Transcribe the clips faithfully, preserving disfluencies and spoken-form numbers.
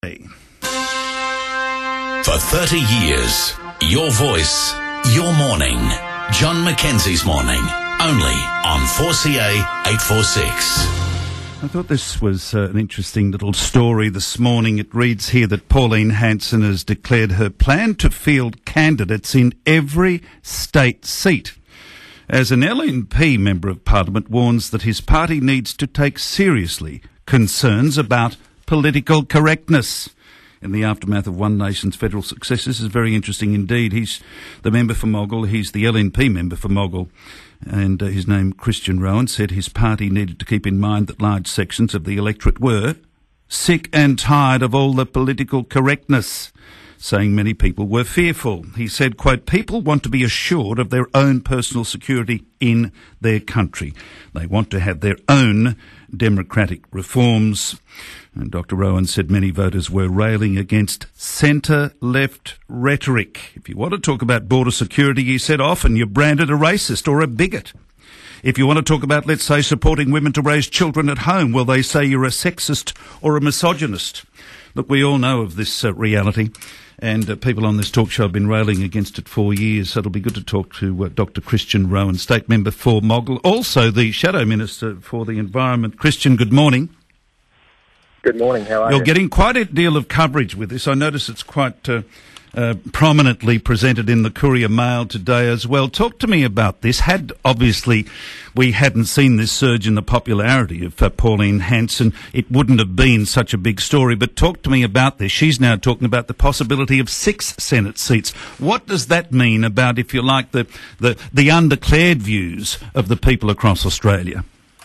For thirty years, your voice, your morning. John Mackenzie's Morning, only on four C A eight forty-six. I thought this was uh, an interesting little story this morning. It reads here that Pauline Hanson has declared her plan to field candidates in every state seat, as an L N P Member of Parliament warns that his party needs to take seriously concerns about political correctness. In the aftermath of One Nation's federal success, this is very interesting indeed. He's the member for Moggill, he's the L N P member for Moggill, and uh, his name, Christian Rowan, said his party needed to keep in mind that large sections of the electorate were sick and tired of all the political correctness, saying many people were fearful. He said, quote, people want to be assured of their own personal security in their country. They want to have their own democratic reforms. And Doctor Rowan said many voters were railing against centre-left rhetoric. If you want to talk about border security, he said, often you're branded a racist or a bigot. If you want to talk about, let's say, supporting women to raise children at home, well, they say you're a sexist or a misogynist. Look, we all know of this uh, reality, and uh, people on this talk show have been railing against it for years, so it'll be good to talk to uh, Doctor Christian Rowan, State Member for Moggill, also the Shadow Minister for the Environment. Christian, good morning. Good morning, how are You're you? getting quite a deal of coverage with this. I notice it's quite uh, uh, prominently presented in the Courier Mail today as well. Talk to me about this. Had, obviously, we hadn't seen this surge in the popularity of uh, Pauline Hanson, it wouldn't have been such a big story. But talk to me about this. She's now talking about the possibility of six Senate seats. What does that mean about, if you like, the, the, the undeclared views of the people across Australia?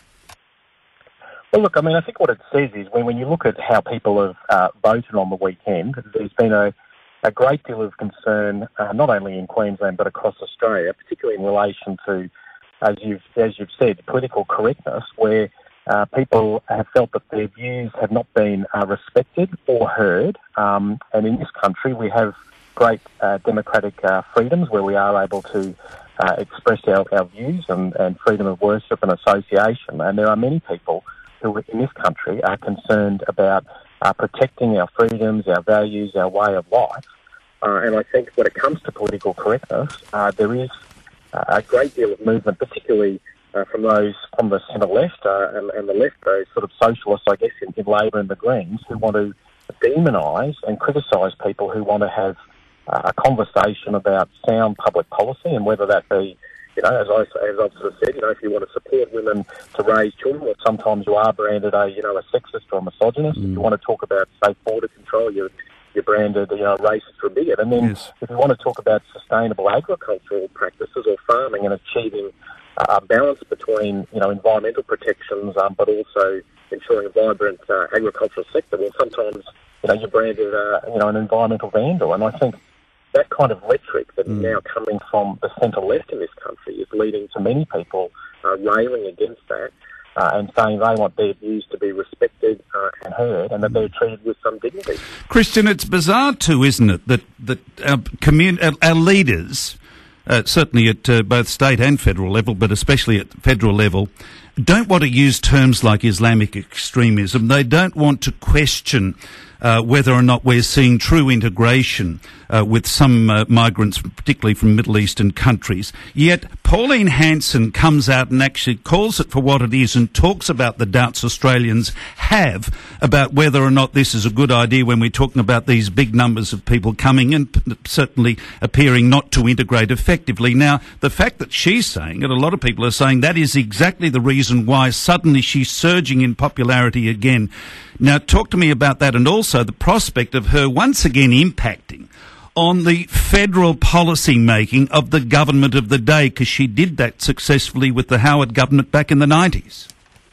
Well, look, I mean, I think what it says is when, when you look at how people have uh, voted on the weekend, there's been a, a great deal of concern, uh, not only in Queensland but across Australia, particularly in relation to, as you've, as you've said, political correctness, where uh, people have felt that their views have not been uh, respected or heard. Um, and in this country, we have great uh, democratic uh, freedoms where we are able to uh, express our, our views and, and freedom of worship and association. And there are many people who in this country are concerned about uh, protecting our freedoms, our values, our way of life. Uh, and I think when it comes to political correctness, uh, there is uh, a great deal of movement, particularly uh, from those from the centre-left uh, and, and the left, those sort of socialists, I guess, in, in Labor and the Greens, who want to demonise and criticise people who want to have uh, a conversation about sound public policy, and whether that be, you know, as, I, as I've sort of said, you know, if you want to support women to raise children, well, sometimes you are branded a, you know, a sexist or a misogynist. Mm. If you want to talk about safe border control, you're, you're branded, you know, a racist or a bigot. And then yes. if you want to talk about sustainable agricultural practices or farming and achieving a balance between, you know, environmental protections, um, but also ensuring a vibrant uh, agricultural sector, well, sometimes, you know, you're branded, uh, you know, an environmental vandal. And I think that kind of rhetoric that is mm. now coming from the centre-left in this country is leading to many people uh, railing against that uh, and saying they want their views to be respected uh, and heard, and that they're treated with some dignity. Christian, it's bizarre too, isn't it, that, that our, commun- our, our leaders, uh, certainly at uh, both state and federal level, but especially at federal level, don't want to use terms like Islamic extremism. They don't want to question Uh, whether or not we're seeing true integration uh, with some uh, migrants, particularly from Middle Eastern countries. Yet Pauline Hanson comes out and actually calls it for what it is and talks about the doubts Australians have about whether or not this is a good idea when we're talking about these big numbers of people coming and certainly appearing not to integrate effectively. Now, the fact that she's saying it, a lot of people are saying that is exactly the reason why suddenly she's surging in popularity again. Now, talk to me about that, and also the prospect of her once again impacting on the federal policy making of the government of the day, because she did that successfully with the Howard government back in the nineties.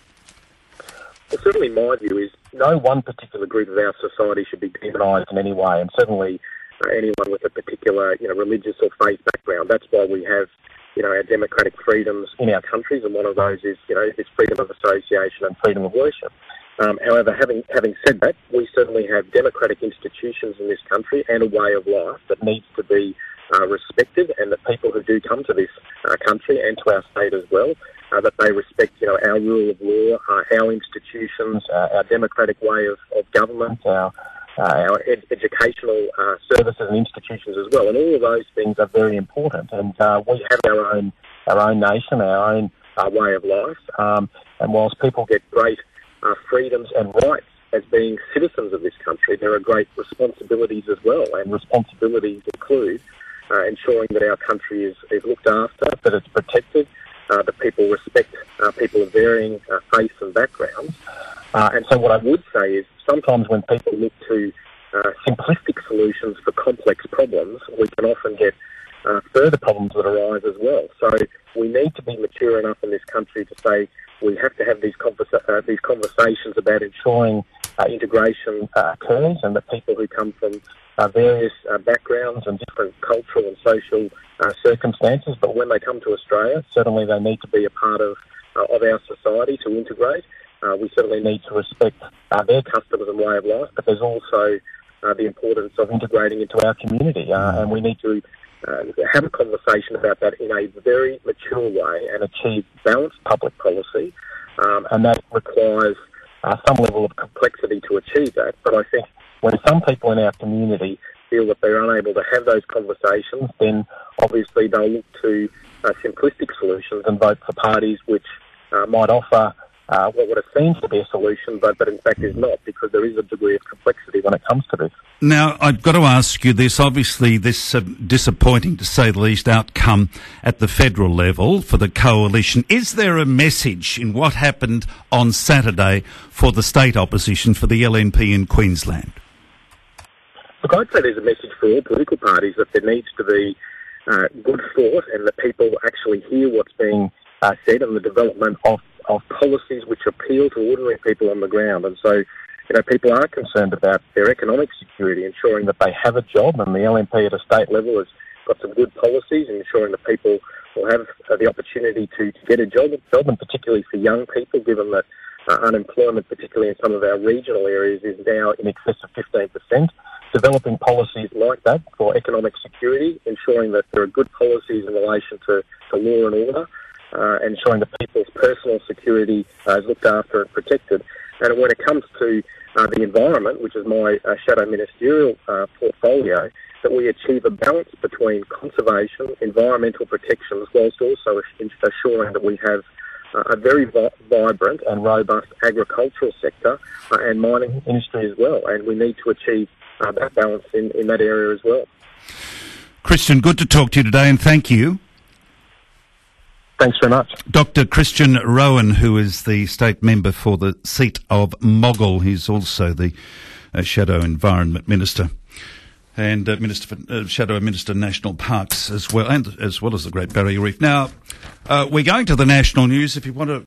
Well, certainly my view is no one particular group of our society should be demonised in any way, and certainly uh, anyone with a particular, you know, religious or faith background. That's why we have, you know, our democratic freedoms in our countries, and one of those is, you know, is freedom of association and freedom of worship. Um, however, having having said that, we certainly have democratic institutions in this country and a way of life that needs to be uh, respected, and that people who do come to this uh, country and to our state as well, uh, that they respect, you know, our rule of law, uh, our institutions, uh, our democratic way of, of government, our uh, our ed- educational uh, services and institutions as well. And all of those things are very important. And uh, we have our own our own nation, our own uh, way of life. Um, and whilst people get great uh, freedoms and rights as being citizens of this country, there are great responsibilities as well. And responsibilities include uh, ensuring that our country is, is looked after, that it's protected, uh, that people respect uh, people of varying uh, faiths and backgrounds. Uh, and so what I would say is sometimes when people look to uh, simplistic solutions for complex problems, we can often get uh, further problems that arise as well. So we need to be mature enough in this country to say we have to have these, conversa- uh, these conversations about ensuring uh, integration uh, occurs, and that people who come from uh, various uh, backgrounds and different cultural and social uh, circumstances, but when they come to Australia, certainly they need to be a part of, uh, of our society to integrate. Uh, we certainly need to respect uh, their customs and way of life, but there's also uh, the importance of integrating into our community, uh, and we need to uh, have a conversation about that in a very mature way and achieve balanced public policy, um, and that requires uh, some level of complexity to achieve that. But I think when some people in our community feel that they're unable to have those conversations, then obviously they'll look to uh, simplistic solutions and vote for parties which uh, might offer Uh, what would have seemed to be a solution, but, but in fact is not, because there is a degree of complexity when it comes to this. Now, I've got to ask you this. Obviously, this uh, disappointing, to say the least, outcome at the federal level for the coalition. Is there a message in what happened on Saturday for the state opposition, for the L N P in Queensland? Look, I'd say there's a message for all political parties that there needs to be uh, good thought, and that people actually hear what's being uh, said, and the development of of policies which appeal to ordinary people on the ground. And so, you know, people are concerned about their economic security, ensuring that they have a job, and the L N P at a state level has got some good policies, ensuring that people will have uh, the opportunity to, to get a job, job, and particularly for young people, given that uh, unemployment, particularly in some of our regional areas, is now in excess of fifteen percent. Developing policies like that for economic security, ensuring that there are good policies in relation to, to law and order, Uh, ensuring that people's personal security uh, is looked after and protected. And when it comes to uh, the environment, which is my uh, shadow ministerial uh, portfolio, that we achieve a balance between conservation, environmental protections, whilst also assuring that we have uh, a very vi- vibrant and robust agricultural sector uh, and mining industry as well. And we need to achieve uh, that balance in, in that area as well. Christian, good to talk to you today, and thank you. Thanks very much. Doctor Christian Rowan, who is the state member for the seat of Moggill. He's also the uh, Shadow Environment Minister and uh, Minister for, uh, Shadow Minister National Parks as well, and as well as the Great Barrier Reef. Now, uh, we're going to the national news. If you want to